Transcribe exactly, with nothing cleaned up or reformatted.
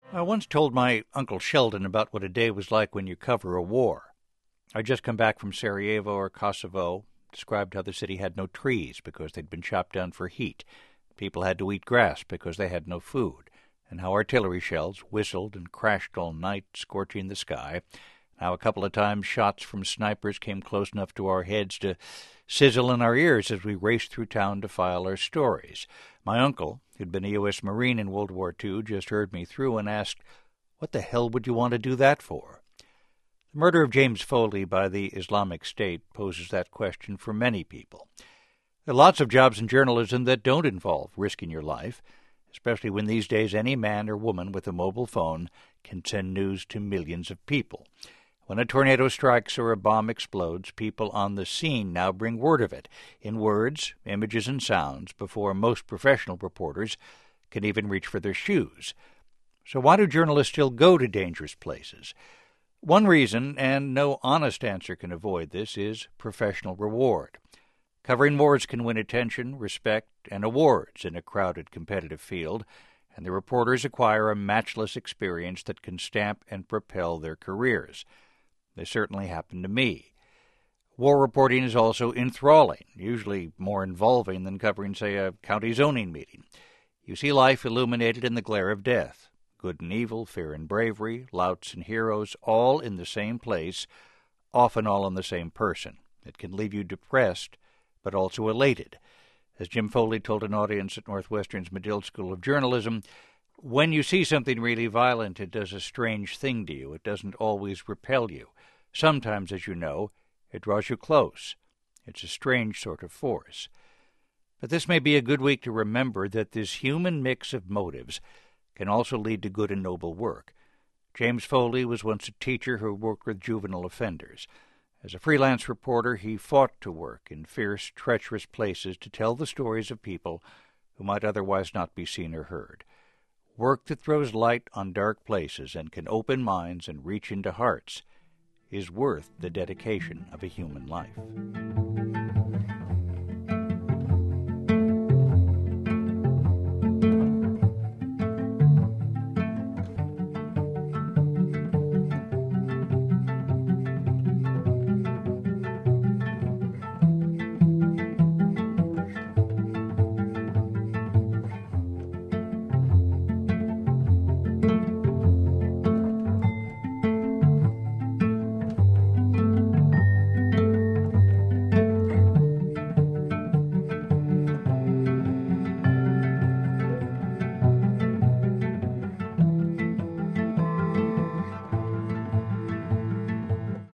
I once told my Uncle Sheldon about what a day was like when you cover a war. I'd just come back from Sarajevo or Kosovo, described how the city had no trees because they'd been chopped down for heat. People had to eat grass because they had no food, and how artillery shells whistled and crashed all night, scorching the sky. How a couple of times shots from snipers came close enough to our heads to sizzle in our ears as we raced through town to file our stories. My uncle, who'd been a U S Marine in World War Two, just heard me through and asked, "What the hell would you want to do that for?" The murder of James Foley by the Islamic State poses that question for many people. There are lots of jobs in journalism that don't involve risking your life, especially when these days any man or woman with a mobile phone can send news to millions of people. When a tornado strikes or a bomb explodes, people on the scene now bring word of it, in words, images, and sounds, before most professional reporters can even reach for their shoes. So why do journalists still go to dangerous places? One reason, and no honest answer can avoid this, is professional reward. Covering wars can win attention, respect, and awards in a crowded, competitive field, and the reporters acquire a matchless experience that can stamp and propel their careers. This certainly happened to me. War reporting is also enthralling, usually more involving than covering, say, a county zoning meeting. You see life illuminated in the glare of death. Good and evil, fear and bravery, louts and heroes, all in the same place, often all in the same person. It can leave you depressed, but also elated. As Jim Foley told an audience at Northwestern's Medill School of Journalism, when you see something really violent, it does a strange thing to you. It doesn't always repel you. Sometimes, as you know, it draws you close. It's a strange sort of force. But this may be a good week to remember that this human mix of motives can also lead to good and noble work. James Foley was once a teacher who worked with juvenile offenders. As a freelance reporter, he fought to work in fierce, treacherous places to tell the stories of people who might otherwise not be seen or heard. Work that throws light on dark places and can open minds and reach into hearts is worth the dedication of a human life.